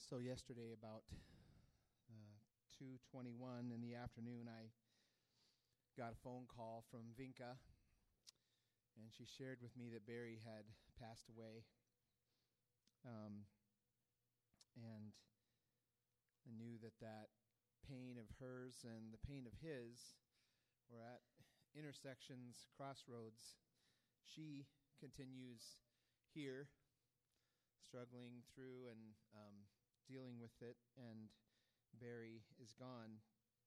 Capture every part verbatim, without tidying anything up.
So yesterday about uh, two twenty-one in the afternoon, I got a phone call from Vinka, and she shared with me that Barry had passed away. Um, and I knew that that pain of hers and the pain of his were at intersections, crossroads. She continues here, struggling through and um, dealing with it, and Barry is gone.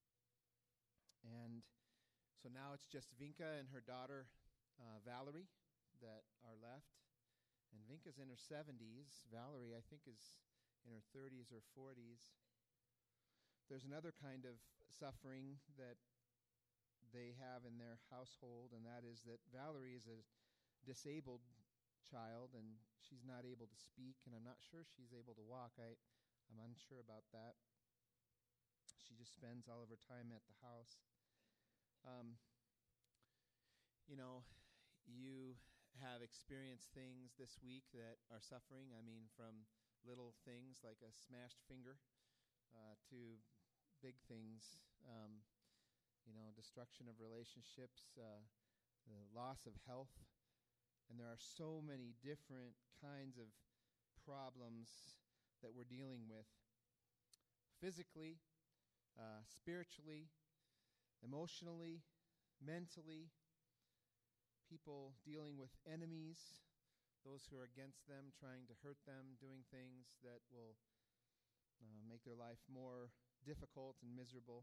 And so now it's just Vinka and her daughter, uh, Valerie, that are left. And Vinka's in her seventies. Valerie, I think, is in her thirties or forties. There's another kind of suffering that they have in their household, and that is that Valerie is a disabled child, and she's not able to speak, and I'm not sure she's able to walk. I, I'm unsure about that. She just spends all of her time at the house. Um, you know, you have experienced things this week that are suffering. I mean, from little things like a smashed finger uh, to big things, um, you know, destruction of relationships, uh, the loss of health. And there are so many different kinds of problems that we're dealing with. Physically, uh, spiritually, emotionally, mentally. People dealing with enemies, those who are against them, trying to hurt them, doing things that will uh, make their life more difficult and miserable.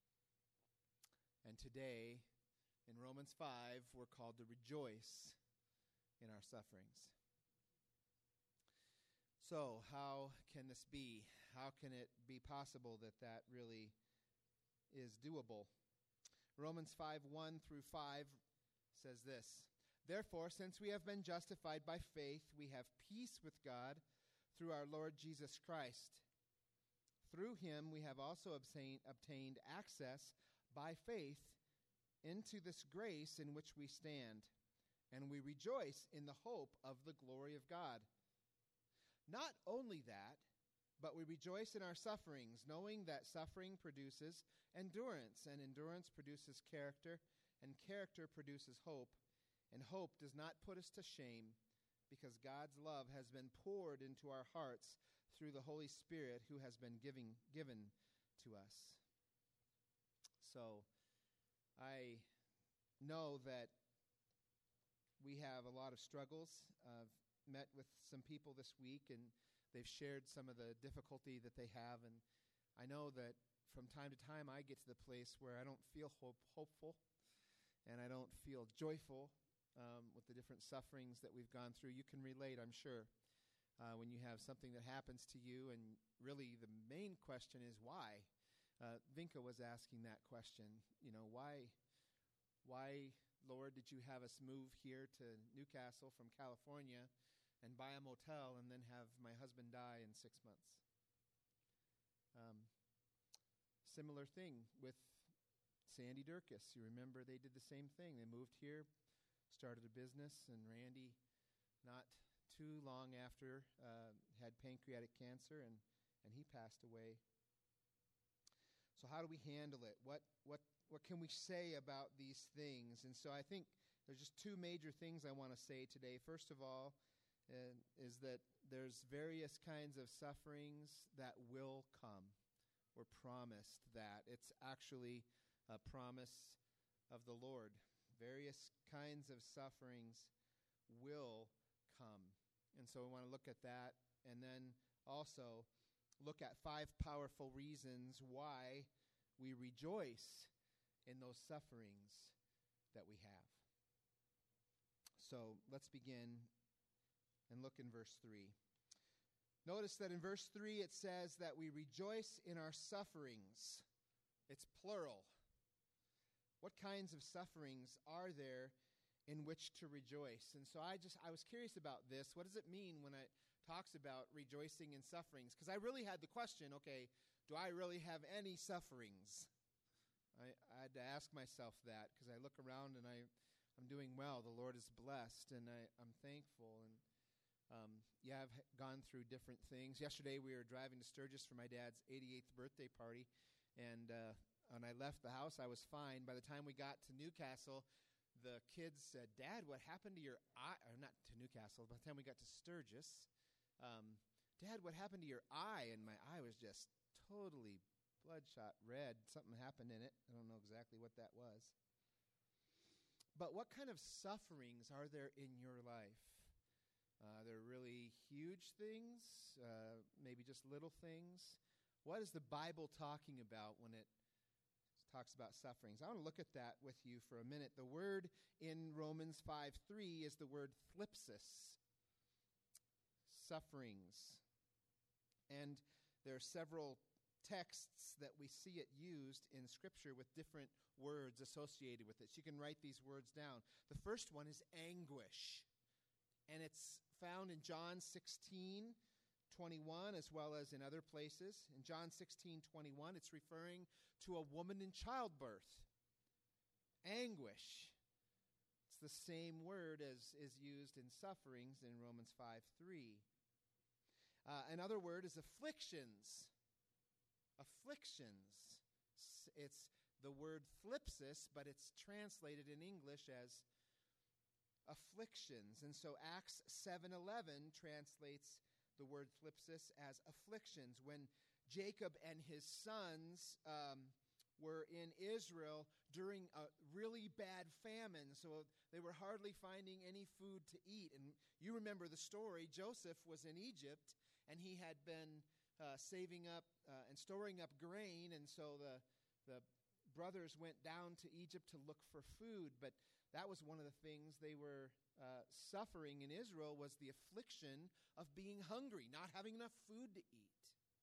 And today, in Romans five, we're called to rejoice in our sufferings. So, how can this be? How can it be possible that that really is doable? Romans five, one through five says this: Therefore, since we have been justified by faith, we have peace with God through our Lord Jesus Christ. Through him we have also obtained, obtained access by faith into this grace in which we stand, and we rejoice in the hope of the glory of God. Not only that, but we rejoice in our sufferings, knowing that suffering produces endurance, and endurance produces character, and character produces hope. And hope does not put us to shame, because God's love has been poured into our hearts through the Holy Spirit who has been giving, given to us. So, I know that we have a lot of struggles. I've met with some people this week, and they've shared some of the difficulty that they have. And I know that from time to time I get to the place where I don't feel hope, hopeful, and I don't feel joyful um, with the different sufferings that we've gone through. You can relate, I'm sure, uh, when you have something that happens to you, and really the main question is why. Uh, Vinka was asking that question, you know, why, why, Lord, did you have us move here to Newcastle from California and buy a motel and then have my husband die in six months? Um, similar thing with Sandy Durkis. You remember they did the same thing. They moved here, started a business, and Randy, not too long after, uh, had pancreatic cancer, and, and he passed away. So how do we handle it? What what what can we say about these things? And so I think there's just two major things I want to say today. First of all, uh, is that there's various kinds of sufferings that will come. We're promised that. It's actually a promise of the Lord. Various kinds of sufferings will come. And so we want to look at that, and then also look at five powerful reasons why we rejoice in those sufferings that we have. So let's begin and look in verse three. Notice that in verse three it says that we rejoice in our sufferings. It's plural. What kinds of sufferings are there in which to rejoice? And so I just I was curious about this. What does it mean when it talks about rejoicing in sufferings? Because I really had the question, okay, do I really have any sufferings? I, I had to ask myself that, because I look around and I, I'm doing well. The Lord is blessed, and I, I'm thankful. And Um, yeah, I've h- gone through different things. Yesterday we were driving to Sturgis for my dad's eighty-eighth birthday party, and uh, when I left the house, I was fine. By the time we got to Newcastle, the kids said, "Dad, what happened to your eye?" Or not to Newcastle. By the time we got to Sturgis, um, "Dad, what happened to your eye?" And my eye was just totally bloodshot red. Something happened in it. I don't know exactly what that was. But what kind of sufferings are there in your life? Uh, they're really huge things, uh, maybe just little things. What is the Bible talking about when it talks about sufferings? I want to look at that with you for a minute. The word in Romans five three is the word thlipsis, sufferings. And there are several texts that we see it used in Scripture with different words associated with it. So you can write these words down. The first one is anguish, and it's found in John sixteen twenty-one as well as in other places. In John sixteen twenty-one, it's referring to a woman in childbirth. Anguish. It's the same word as is used in sufferings in Romans five three. Uh, another word is afflictions. Afflictions. It's the word thlipsis, but it's translated in English as afflictions. And so Acts seven eleven translates the word thlipsis as afflictions. When Jacob and his sons um, were in Israel during a really bad famine, so they were hardly finding any food to eat. And you remember the story. Joseph was in Egypt, and he had been uh, saving up uh, and storing up grain, and so the the brothers went down to Egypt to look for food, but that was one of the things they were uh, suffering in Israel, was the affliction of being hungry, not having enough food to eat.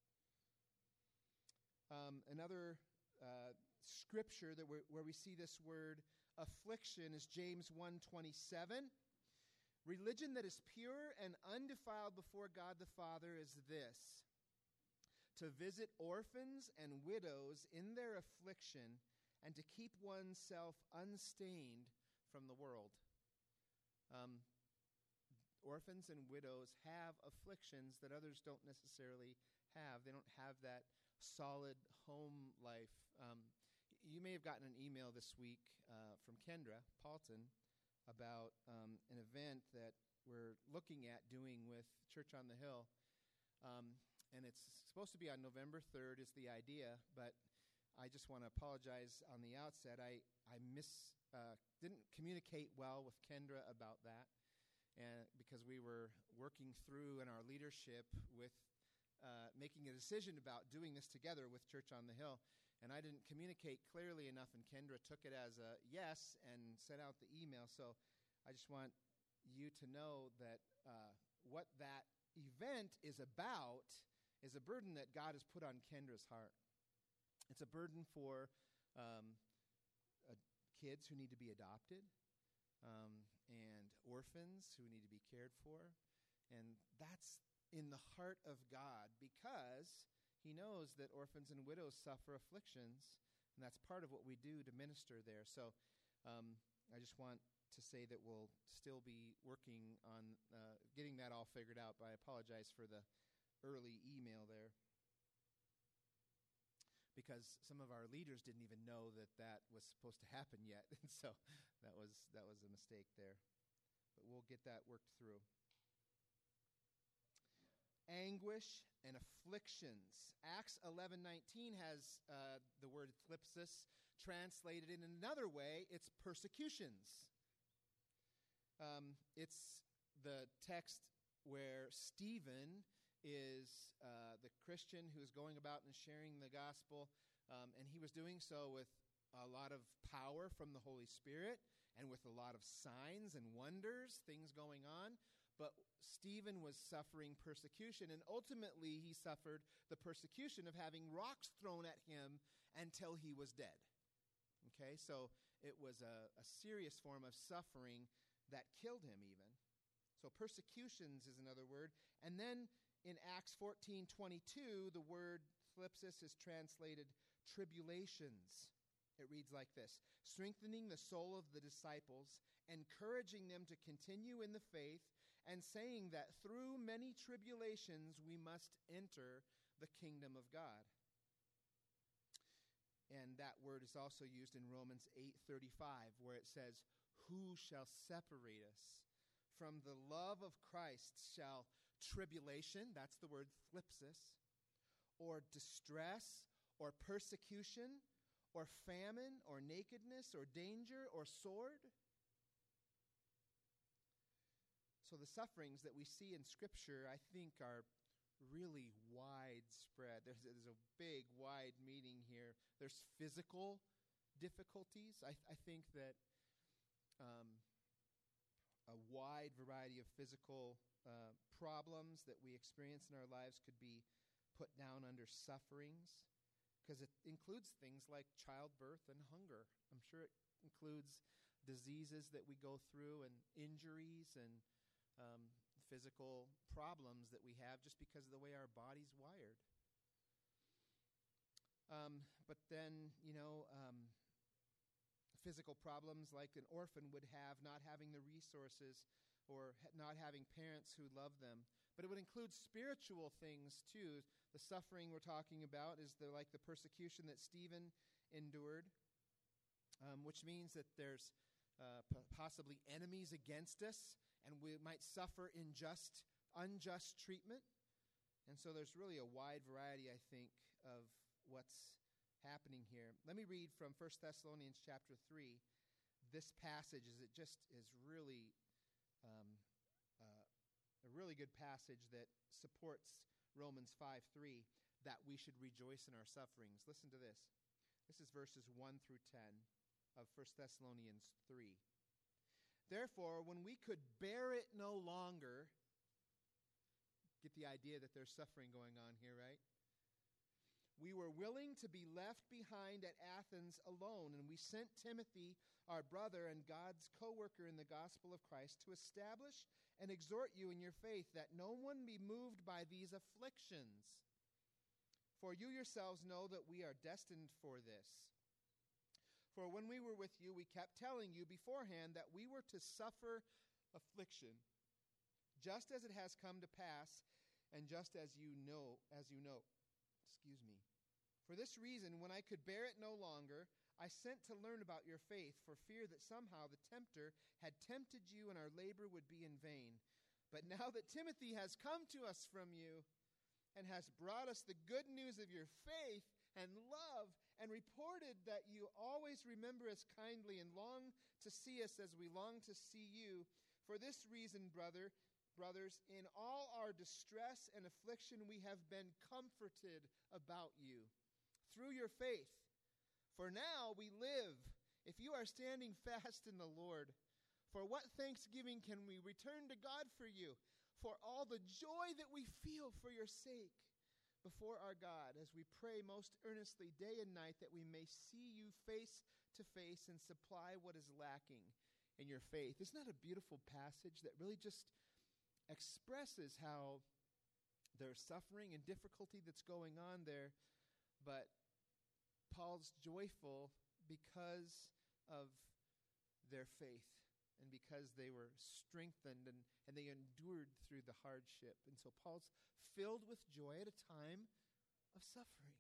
Um, another uh, scripture that we're, where we see this word affliction is James one twenty-seven. Religion that is pure and undefiled before God the Father is this: to visit orphans and widows in their affliction, and to keep oneself unstained from the world. Um, orphans and widows have afflictions that others don't necessarily have. They don't have that solid home life. Um, you may have gotten an email this week uh, from Kendra Paulton about um, an event that we're looking at doing with Church on the Hill. Um, and it's supposed to be on November third is the idea, but I just want to apologize on the outset. I, I miss, uh, didn't communicate well with Kendra about that, and because we were working through in our leadership with uh, making a decision about doing this together with Church on the Hill, and I didn't communicate clearly enough, and Kendra took it as a yes and sent out the email. So I just want you to know that uh, what that event is about is a burden that God has put on Kendra's heart. It's a burden for um, uh, kids who need to be adopted, um, and orphans who need to be cared for. And that's in the heart of God, because he knows that orphans and widows suffer afflictions, and that's part of what we do to minister there. So um, I just want to say that we'll still be working on uh, getting that all figured out, but I apologize for the early email there, because some of our leaders didn't even know that that was supposed to happen yet, and so that was that was a mistake there. But we'll get that worked through. Anguish and afflictions. Acts eleven nineteen has uh, the word thlipsis translated in another way. It's persecutions. Um, it's the text where Stephen is uh, the Christian who is going about and sharing the gospel, um, and he was doing so with a lot of power from the Holy Spirit and with a lot of signs and wonders, things going on. But Stephen was suffering persecution, and ultimately he suffered the persecution of having rocks thrown at him until he was dead. Okay, so it was a, a serious form of suffering that killed him even. So persecutions is another word. And then in Acts fourteen twenty-two, the word thlipsis is translated tribulations. It reads like this: strengthening the soul of the disciples, encouraging them to continue in the faith, and saying that through many tribulations we must enter the kingdom of God. And that word is also used in Romans eight thirty-five, where it says, "Who shall separate us from the love of Christ? Shall tribulation," that's the word thlipsis, "or distress, or persecution, or famine, or nakedness, or danger, or sword?" So the sufferings that we see in Scripture, I think, are really widespread. There's, there's a big, wide meaning here. There's physical difficulties. I, I think that um, a wide variety of physical uh, problems that we experience in our lives could be put down under sufferings, because it includes things like childbirth and hunger. I'm sure it includes diseases that we go through and injuries and um, physical problems that we have just because of the way our body's wired. Um, but then, you know, um, physical problems like an orphan would have, not having the resources or ha- not having parents who love them. But it would include spiritual things too. The suffering we're talking about is the, like the persecution that Stephen endured, um, which means that there's uh, p- possibly enemies against us, and we might suffer unjust, unjust treatment. And so there's really a wide variety, I think, of what's happening here. Let me read from First Thessalonians chapter three. This passage is it just is really um, uh, a really good passage that supports Romans five three, that we should rejoice in our sufferings. Listen to this. This is verses one through ten of First Thessalonians three. "Therefore, when we could bear it no longer," get the idea that there's suffering going on here, right? "We were willing to be left behind at Athens alone, and we sent Timothy, our brother and God's co-worker in the gospel of Christ, to establish and exhort you in your faith, that no one be moved by these afflictions. For you yourselves know that we are destined for this. For when we were with you, we kept telling you beforehand that we were to suffer affliction, just as it has come to pass, and just as you know, as you know. Excuse me. For this reason, when I could bear it no longer, I sent to learn about your faith, for fear that somehow the tempter had tempted you and our labor would be in vain. But now that Timothy has come to us from you and has brought us the good news of your faith and love, and reported that you always remember us kindly and long to see us as we long to see you. For this reason, brother, brothers, in all our distress and affliction we have been comforted about you through your faith. For now we live, if you are standing fast in the Lord. For what thanksgiving can we return to God for you, for all the joy that we feel for your sake before our God, as we pray most earnestly day and night that we may see you face to face and supply what is lacking in your faith." Isn't that a beautiful passage that really just expresses how there's suffering and difficulty that's going on there, but Paul's joyful because of their faith and because they were strengthened and, and they endured through the hardship. And so Paul's filled with joy at a time of suffering.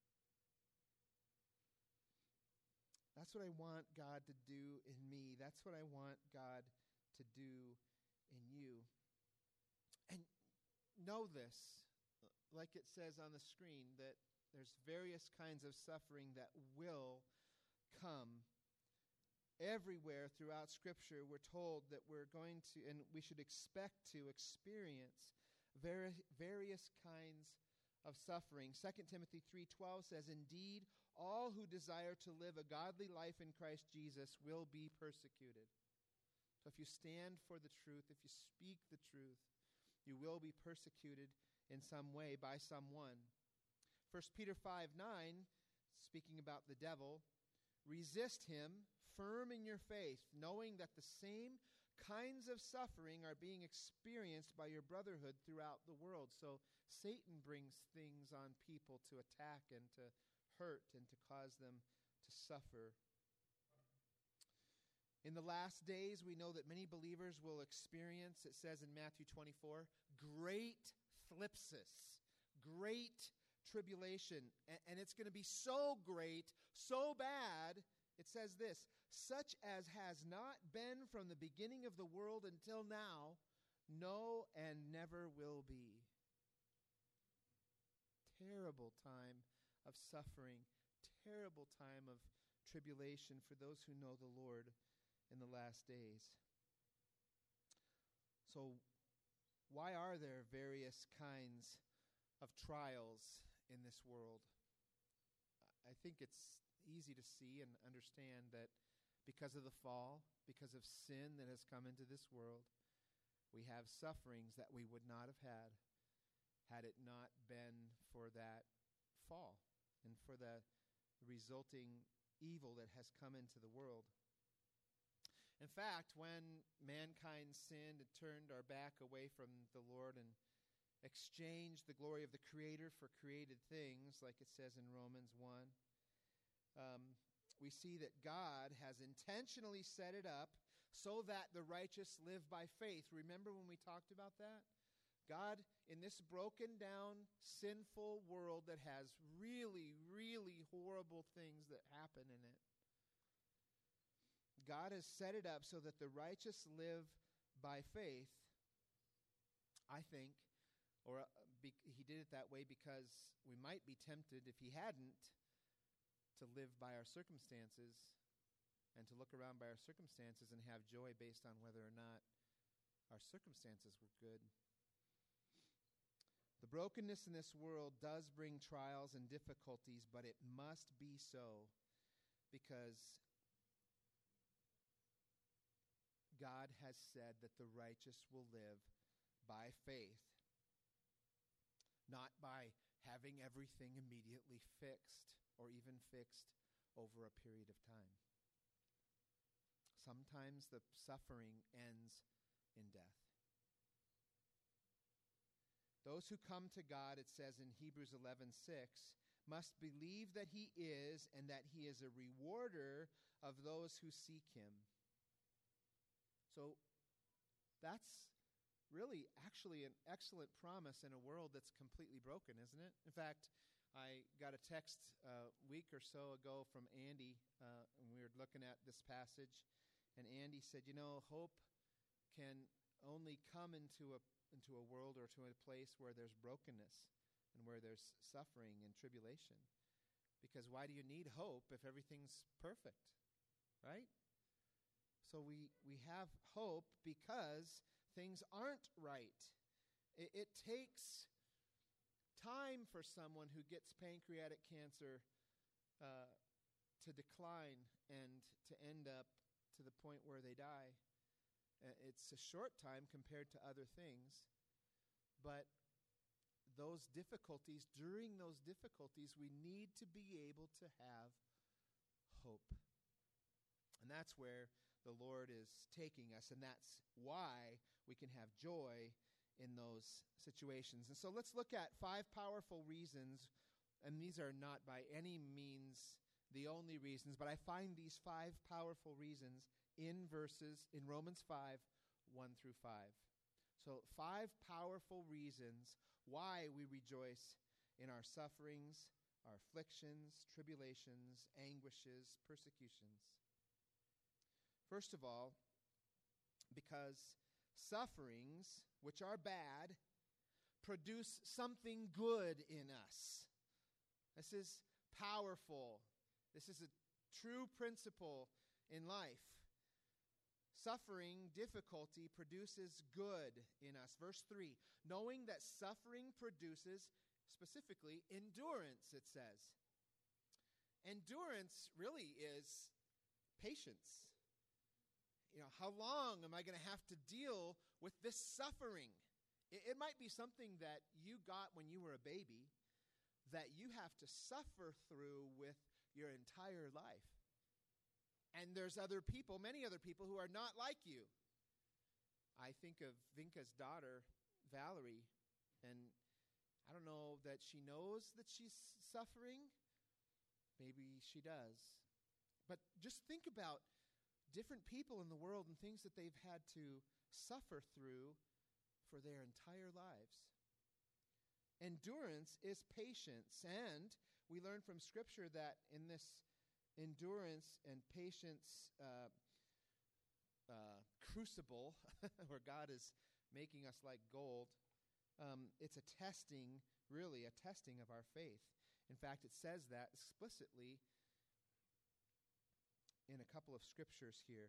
That's what I want God to do in me. That's what I want God to do in you. And know this, like it says on the screen, that there's various kinds of suffering that will come. Everywhere throughout Scripture, we're told that we're going to, and we should expect to experience vari- various kinds of suffering. Second Timothy three twelve says, "Indeed, all who desire to live a godly life in Christ Jesus will be persecuted." So if you stand for the truth, if you speak the truth, you will be persecuted in some way by someone. First Peter five nine, speaking about the devil, "Resist him, firm in your faith, knowing that the same kinds of suffering are being experienced by your brotherhood throughout the world." So Satan brings things on people to attack and to hurt and to cause them to suffer. In the last days, we know that many believers will experience, it says in Matthew twenty-four, great thlipsis, great tribulation. And, and it's going to be so great, so bad, it says this, such as has not been from the beginning of the world until now, no, and never will be. Terrible time of suffering, terrible time of tribulation for those who know the Lord in the last days. So, why are there various kinds of trials in this world? I think it's easy to see and understand that because of the fall, because of sin that has come into this world, we have sufferings that we would not have had had it not been for that fall and for the resulting evil that has come into the world. In fact, when mankind sinned and turned our back away from the Lord and exchanged the glory of the Creator for created things, like it says in Romans one, um, we see that God has intentionally set it up so that the righteous live by faith. Remember when we talked about that? God, in this broken down, sinful world that has really, really horrible things that happen in it, God has set it up so that the righteous live by faith, I think, or uh, be, he did it that way because we might be tempted, if he hadn't, to live by our circumstances and to look around by our circumstances and have joy based on whether or not our circumstances were good. The brokenness in this world does bring trials and difficulties, but it must be so because God has said that the righteous will live by faith, not by having everything immediately fixed or even fixed over a period of time. Sometimes the suffering ends in death. Those who come to God, it says in Hebrews eleven six, must believe that he is and that he is a rewarder of those who seek him. So that's really actually an excellent promise in a world that's completely broken, isn't it? In fact, I got a text a week or so ago from Andy, uh, and we were looking at this passage, and Andy said, you know, hope can only come into a into a world or to a place where there's brokenness and where there's suffering and tribulation. Because why do you need hope if everything's perfect, right? So we, we have hope because things aren't right. It, it takes time for someone who gets pancreatic cancer uh, to decline and to end up to the point where they die. It's a short time compared to other things, but those difficulties, during those difficulties, we need to be able to have hope. And that's where the Lord is taking us, and that's why we can have joy in those situations. And so let's look at five powerful reasons, and these are not by any means the only reasons, but I find these five powerful reasons in verses, in Romans five, one through five. So five powerful reasons why we rejoice in our sufferings, our afflictions, tribulations, anguishes, persecutions. First of all, because sufferings, which are bad, produce something good in us. This is powerful. This is a true principle in life. Suffering, difficulty, produces good in us. Verse three, knowing that suffering produces, specifically, endurance, it says. Endurance really is patience. You know, how long am I going to have to deal with this suffering? It, it might be something that you got when you were a baby that you have to suffer through with your entire life. And there's other people, many other people, who are not like you. I think of Vinka's daughter, Valerie, and I don't know that she knows that she's suffering. Maybe she does. But just think about different people in the world and things that they've had to suffer through for their entire lives. Endurance is patience, and we learn from Scripture that in this endurance and patience uh, uh, crucible, where God is making us like gold, um, it's a testing, really a testing of our faith. In fact, it says that explicitly in a couple of scriptures here.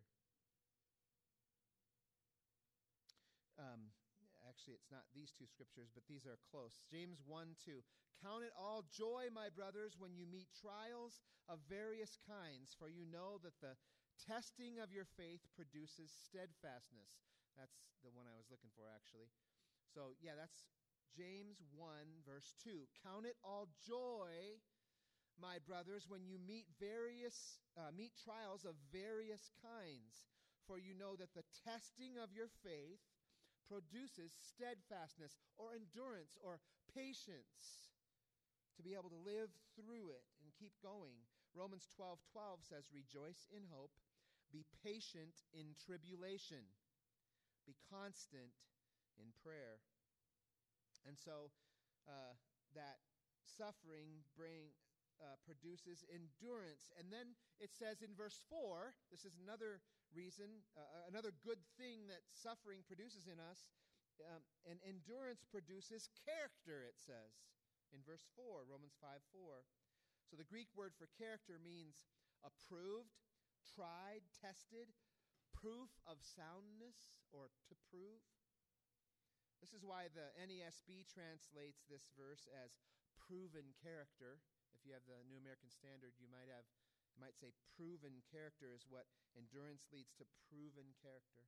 Um, actually, it's not these two scriptures, but these are close. James one two. Count it all joy, my brothers, when you meet trials of various kinds, for you know that the testing of your faith produces steadfastness. That's the one I was looking for, actually. So, yeah, that's James one, verse two. Count it all joy, my brothers, when you meet various uh, meet trials of various kinds, for you know that the testing of your faith produces steadfastness or endurance or patience to be able to live through it and keep going. Romans twelve twelve says, rejoice in hope, be patient in tribulation, be constant in prayer. And so uh, that suffering bring uh, produces endurance. And then it says in verse four, this is another reason, uh, another good thing that suffering produces in us, um, and endurance produces character, it says in verse four, Romans five four. So the Greek word for character means approved, tried, tested, proof of soundness, or to prove. This is why the N E S B translates this verse as proven character. If you have the New American Standard, you might have you might say proven character is what endurance leads to, proven character.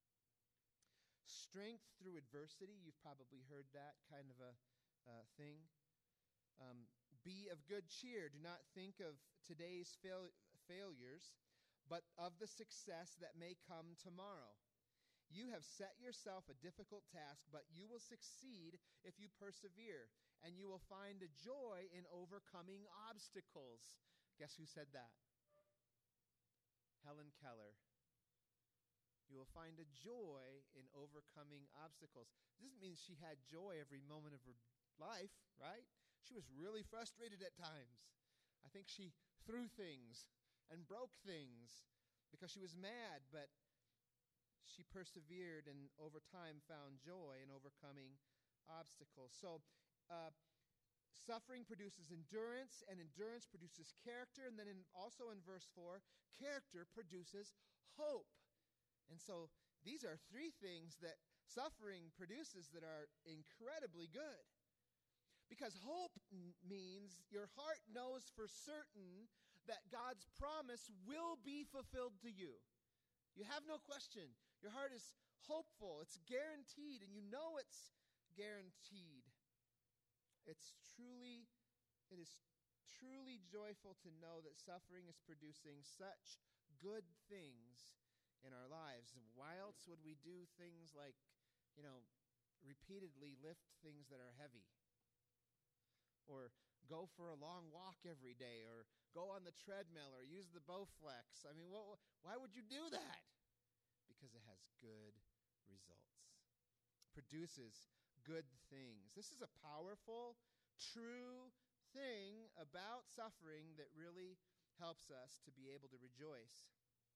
Strength through adversity, you've probably heard that kind of a uh, thing. Um, be of good cheer. Do not think of today's fail- failures, but of the success that may come tomorrow. You have set yourself a difficult task, but you will succeed if you persevere, and you will find a joy in overcoming obstacles. Guess who said that? Helen Keller. You will find a joy in overcoming obstacles. This doesn't mean she had joy every moment of her life, right? She was really frustrated at times. I think she threw things and broke things because she was mad, but she persevered and over time found joy in overcoming obstacles. So uh, suffering produces endurance, and endurance produces character. And then in, also in verse four, character produces hope. And so these are three things that suffering produces that are incredibly good. Because hope n- means your heart knows for certain that God's promise will be fulfilled to you. You have no question. Your heart is hopeful. It's guaranteed, and you know it's guaranteed. It's truly, it is truly joyful to know that suffering is producing such good things in our lives. Why else would we do things like, you know, repeatedly lift things that are heavy? Or go for a long walk every day, or go on the treadmill, or use the Bowflex. I mean, what, why would you do that? Because it has good results. Produces good things. This is a powerful, true thing about suffering that really helps us to be able to rejoice.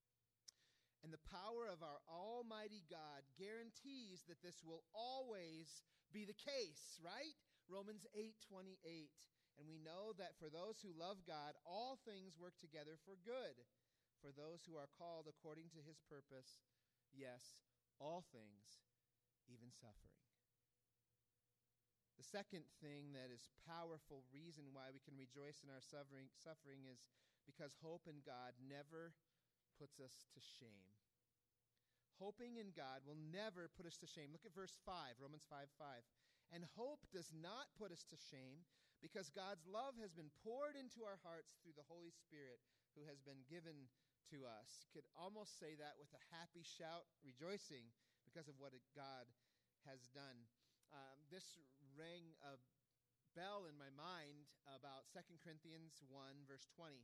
And the power of our Almighty God guarantees that this will always be the case, right? Romans eight twenty-eight. And we know that for those who love God, all things work together for good. For those who are called according to his purpose, yes, all things, even suffering. The second thing that is powerful reason why we can rejoice in our suffering, suffering is because hope in God never puts us to shame. Hoping in God will never put us to shame. Look at verse five, Romans five five. And hope does not put us to shame, because God's love has been poured into our hearts through the Holy Spirit who has been given to us. You could almost say that with a happy shout, rejoicing because of what God has done. Um, this rang a bell in my mind about Second Corinthians one, verse twenty. It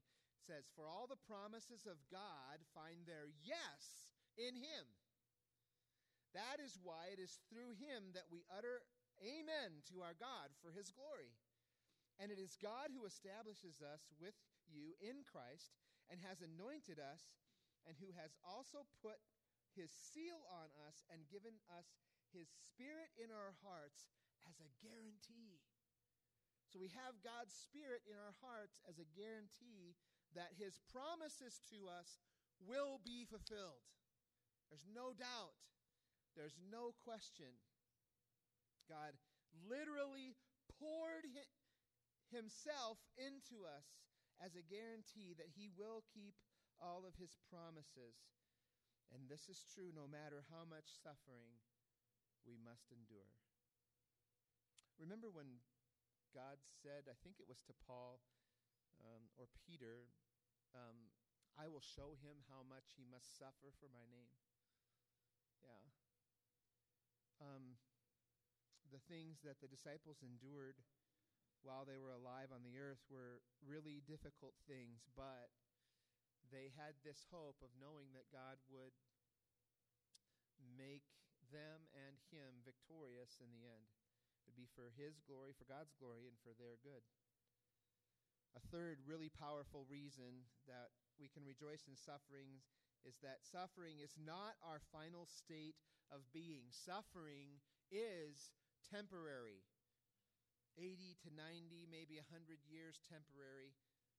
says, "For all the promises of God find their yes in him. That is why it is through him that we utter amen to our God for his glory. And it is God who establishes us with you in Christ and has anointed us, and who has also put his seal on us and given us his Spirit in our hearts as a guarantee." So we have God's Spirit in our hearts as a guarantee that his promises to us will be fulfilled. There's no doubt. There's no question. God literally poured himself into us as a guarantee that he will keep all of his promises. And this is true no matter how much suffering we must endure. Remember when God said, I think it was to Paul um, or Peter, um, I will show him how much he must suffer for my name. Yeah. Um, the things that the disciples endured while they were alive on the earth were really difficult things, but they had this hope of knowing that God would make them and him victorious in the end. It would be for his glory, for God's glory, and for their good. A third really powerful reason that we can rejoice in sufferings is that suffering is not our final state of being. Suffering is temporary. eighty to ninety, maybe one hundred years temporary.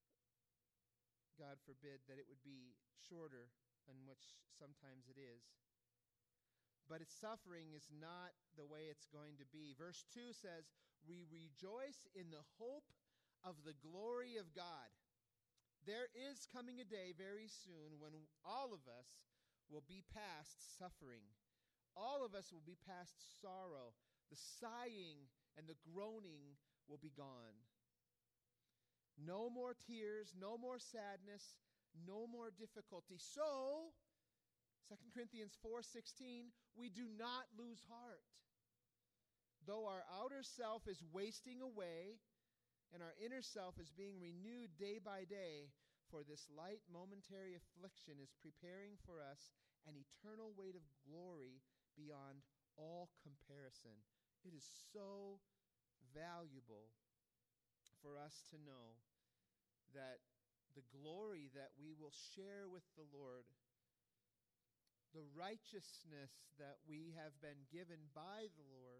God forbid that it would be shorter, in which sometimes it is. But its suffering is not the way it's going to be. Verse two says, "We rejoice in the hope of the glory of God." There is coming a day very soon when all of us will be past suffering. All of us will be past sorrow. The sighing and the groaning will be gone. No more tears, no more sadness, no more difficulty. So, Second Corinthians four sixteen, we do not lose heart. Though our outer self is wasting away and our inner self is being renewed day by day, for this light momentary affliction is preparing for us an eternal weight of glory beyond all comparison. It is so valuable for us to know that the glory that we will share with the Lord, the righteousness that we have been given by the Lord,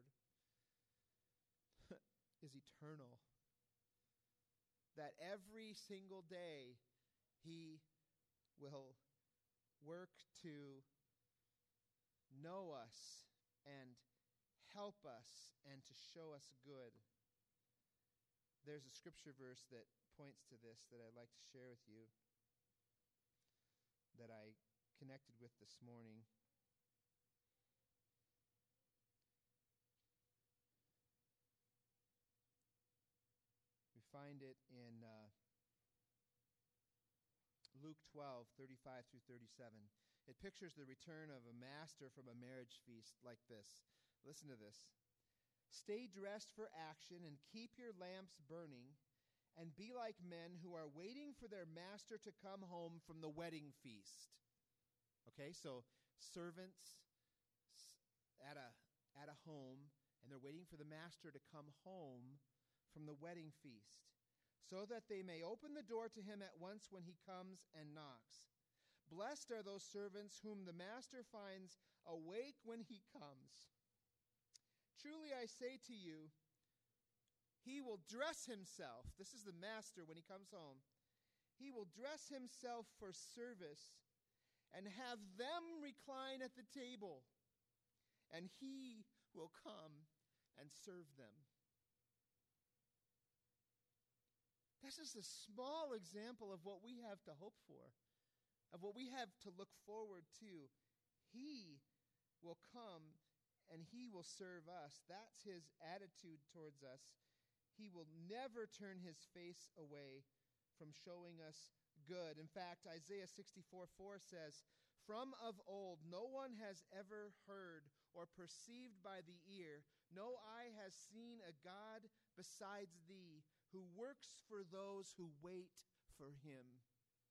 is eternal. That every single day he will work to know us and help us and to show us good. There's a scripture verse that points to this that I'd like to share with you that I connected with this morning. We find it in uh, Luke twelve, thirty-five through thirty-seven. It pictures the return of a master from a marriage feast like this. Listen to this. "Stay dressed for action and keep your lamps burning, and be like men who are waiting for their master to come home from the wedding feast." Okay, so servants at a at a home, and they're waiting for the master to come home from the wedding feast, so that they may open the door to him at once when he comes and knocks. Blessed are those servants whom the master finds awake when he comes. Truly I say to you, he will dress himself. This is the master when he comes home. He will dress himself for service and have them recline at the table, and he will come and serve them. This is a small example of what we have to hope for, of what we have to look forward to. He will come and he will serve us. That's his attitude towards us. He will never turn his face away from showing us good. In fact, Isaiah sixty-four four says, "From of old no one has ever heard or perceived by the ear, no eye has seen a God besides thee, who works for those who wait for him."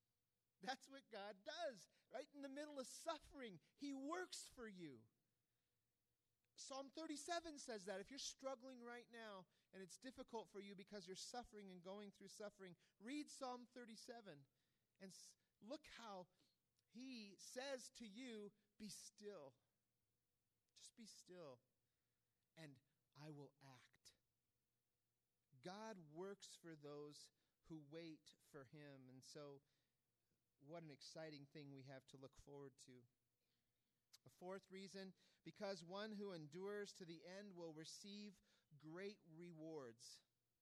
That's what God does. Right in the middle of suffering, he works for you. Psalm thirty-seven says that. If you're struggling right now and it's difficult for you because you're suffering and going through suffering, read Psalm thirty-seven and look how he says to you, be still. Just be still, and I will act. God works for those who wait for him, and so what an exciting thing we have to look forward to. A fourth reason, because one who endures to the end will receive great rewards.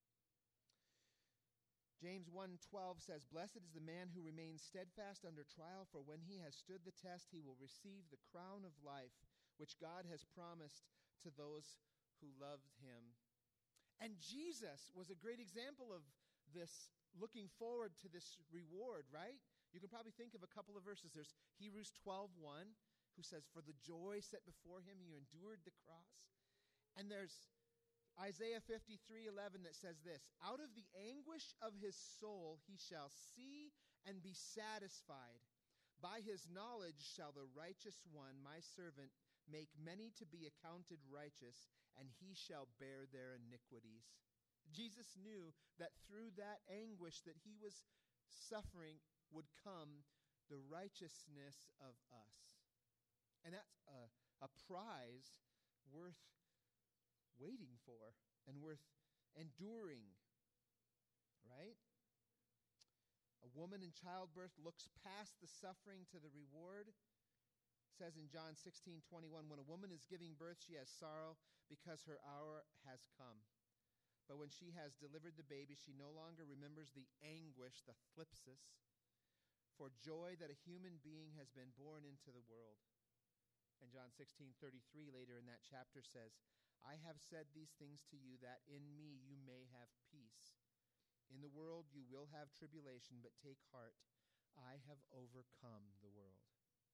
James one twelve says, "Blessed is the man who remains steadfast under trial, for when he has stood the test, he will receive the crown of life, which God has promised to those who loved him." And Jesus was a great example of this, looking forward to this reward, right? You can probably think of a couple of verses. There's Hebrews twelve one, who says, "For the joy set before him, he endured the cross." And there's Isaiah fifty-three eleven that says this, "Out of the anguish of his soul he shall see and be satisfied. By his knowledge shall the righteous one, my servant, make many to be accounted righteous, and he shall bear their iniquities." Jesus knew that through that anguish that he was suffering would come the righteousness of us. And that's a, a prize worth waiting for and worth enduring, right? A woman in childbirth looks past the suffering to the reward. It says in John sixteen twenty-one, "When a woman is giving birth, she has sorrow because her hour has come. But when she has delivered the baby, she no longer remembers the anguish, the thlipsis, for joy that a human being has been born into the world." And John sixteen thirty-three later in that chapter says, "I have said these things to you that in me you may have peace. In the world you will have tribulation, but take heart. I have overcome the world."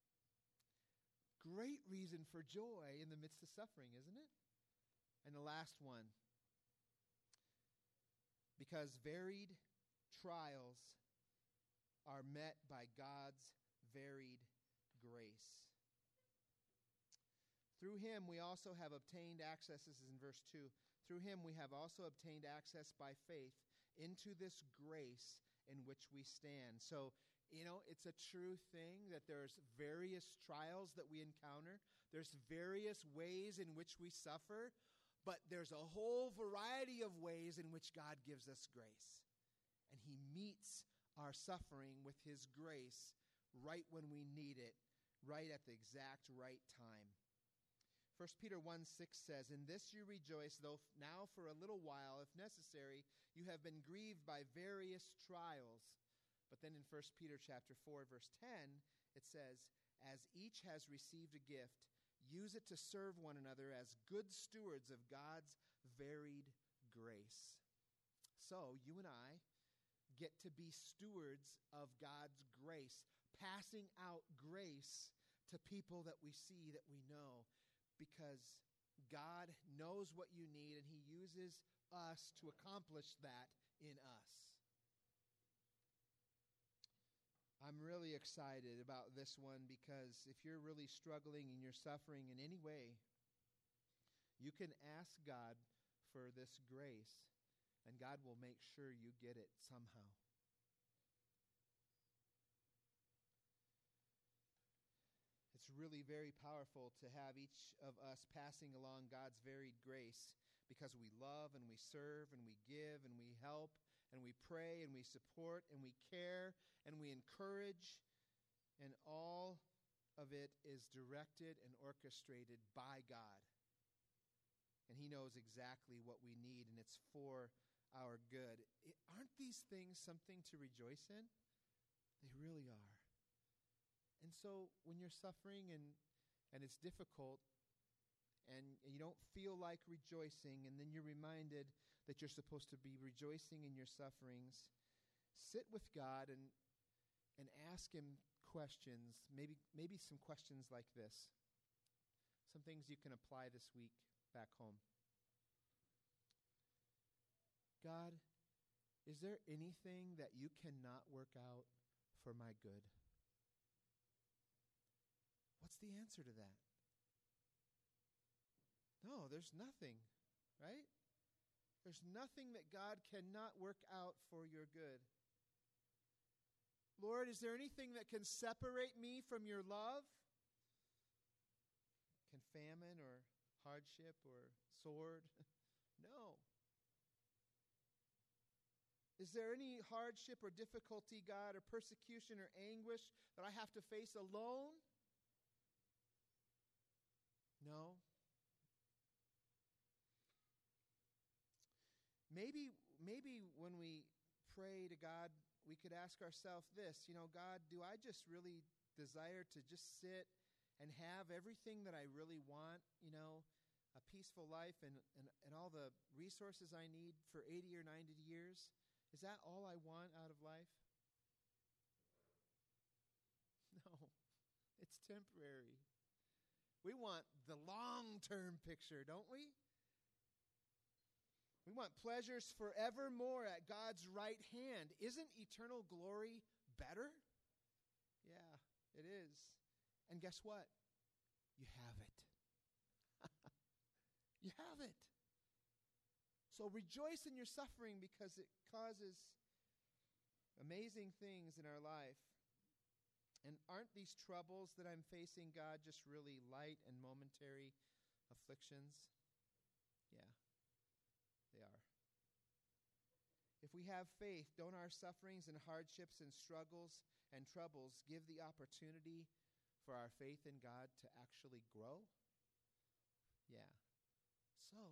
Great reason for joy in the midst of suffering, isn't it? And the last one, because varied trials are met by God's varied grace. Through him we also have obtained access, this is in verse two, through him we have also obtained access by faith into this grace in which we stand. So, you know, it's a true thing that there's various trials that we encounter. There's various ways in which we suffer, but there's a whole variety of ways in which God gives us grace. And he meets our suffering with his grace right when we need it, right at the exact right time. First Peter one six says, "In this you rejoice, though now for a little while, if necessary, you have been grieved by various trials." But then in First Peter chapter four, verse ten, it says, "As each has received a gift, use it to serve one another as good stewards of God's varied grace." So you and I get to be stewards of God's grace, passing out grace to people that we see, that we know, because God knows what you need, and he uses us to accomplish that in us. I'm really excited about this one, because if you're really struggling and you're suffering in any way, you can ask God for this grace, and God will make sure you get it somehow. It's really very powerful to have each of us passing along God's varied grace, because we love and we serve and we give and we help and we pray and we support and we care and we encourage, and all of it is directed and orchestrated by God. And he knows exactly what we need, and it's for our good. It, aren't these things something to rejoice in? They really are. And so when you're suffering and, and it's difficult and, and you don't feel like rejoicing, and then you're reminded that you're supposed to be rejoicing in your sufferings, sit with God and and ask him questions, maybe maybe some questions like this. Some things you can apply this week back home. God, is there anything that you cannot work out for my good? What's the answer to that? No, there's nothing, right? There's nothing that God cannot work out for your good. Lord, is there anything that can separate me from your love? Can famine or hardship or sword? No. Is there any hardship or difficulty, God, or persecution or anguish that I have to face alone? No. Maybe, maybe when we pray to God, we could ask ourselves this, you know, God, do I just really desire to just sit and have everything that I really want, you know, a peaceful life and, and, and all the resources I need for eighty or ninety years? Is that all I want out of life? No, it's temporary. We want the long-term picture, don't we? We want pleasures forevermore at God's right hand. Isn't eternal glory better? Yeah, it is. And guess what? You have it. You have it. So rejoice in your suffering because it causes amazing things in our life. And aren't these troubles that I'm facing, God, just really light and momentary afflictions? Yeah, they are. If we have faith, don't our sufferings and hardships and struggles and troubles give the opportunity for our faith in God to actually grow? Yeah. So,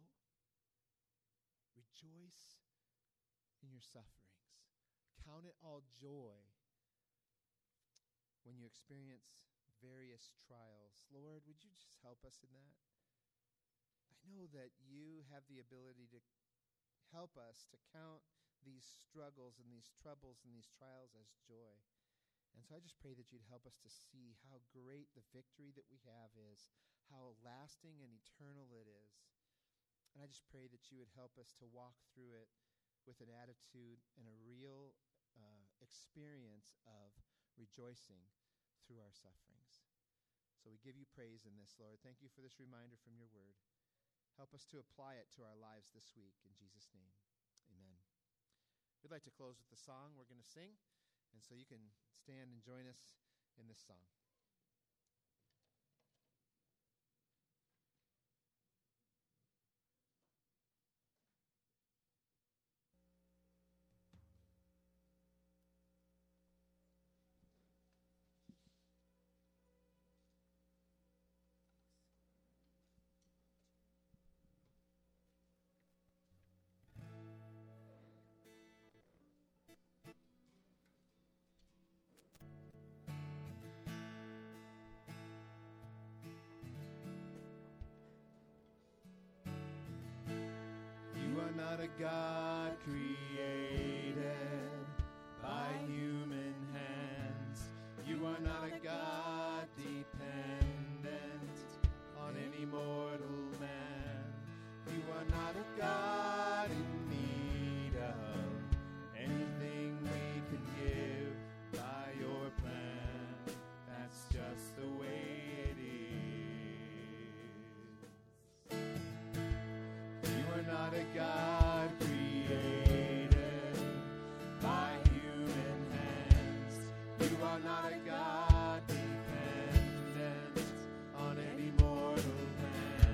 rejoice in your sufferings. Count it all joy when you experience various trials. Lord, would you just help us in that? I know that you have the ability to help us to count these struggles and these troubles and these trials as joy. And so I just pray that you'd help us to see how great the victory that we have is, how lasting and eternal it is. And I just pray that you would help us to walk through it with an attitude and a real uh, experience of rejoicing through our sufferings. So we give you praise in this, Lord. Thank you for this reminder from your word. Help us to apply it to our lives this week. In Jesus' name, amen. We'd like to close with the song we're going to sing. And so you can stand and join us in this song. You are not a God created by human hands. You are not a God dependent on any mortal man. You are not a God in need of anything we can give by your plan. That's just the way it is. You are not a God created by human hands. You are not a God dependent on any mortal man.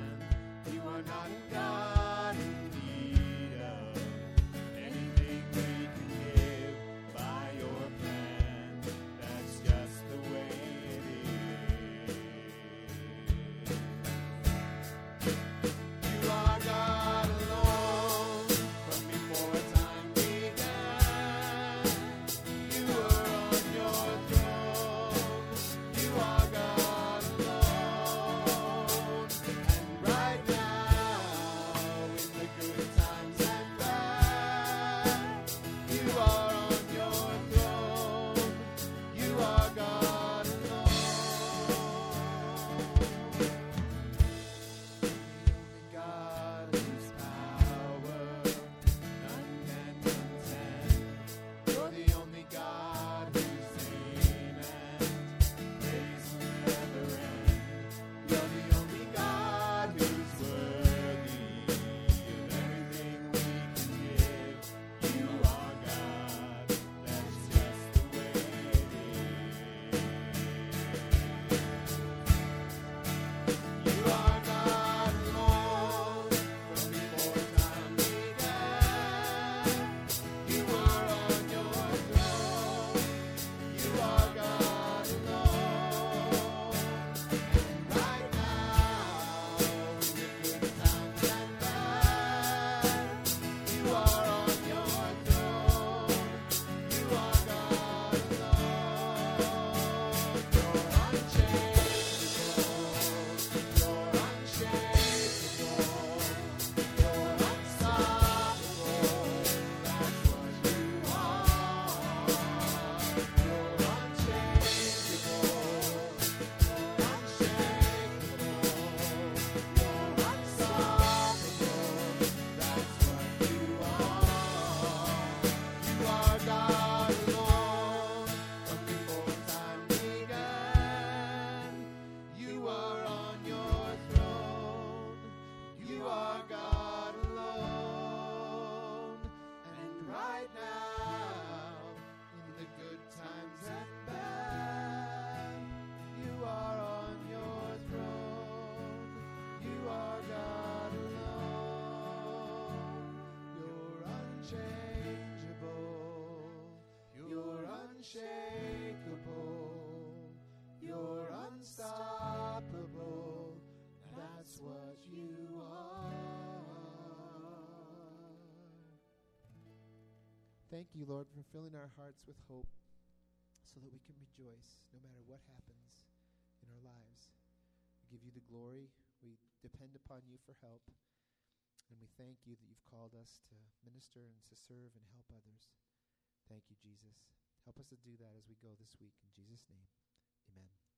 Thank you, Lord, for filling our hearts with hope so that we can rejoice no matter what happens in our lives. We give you the glory. We depend upon you for help. And we thank you that you've called us to minister and to serve and help others. Thank you, Jesus. Help us to do that as we go this week. In Jesus' name, amen.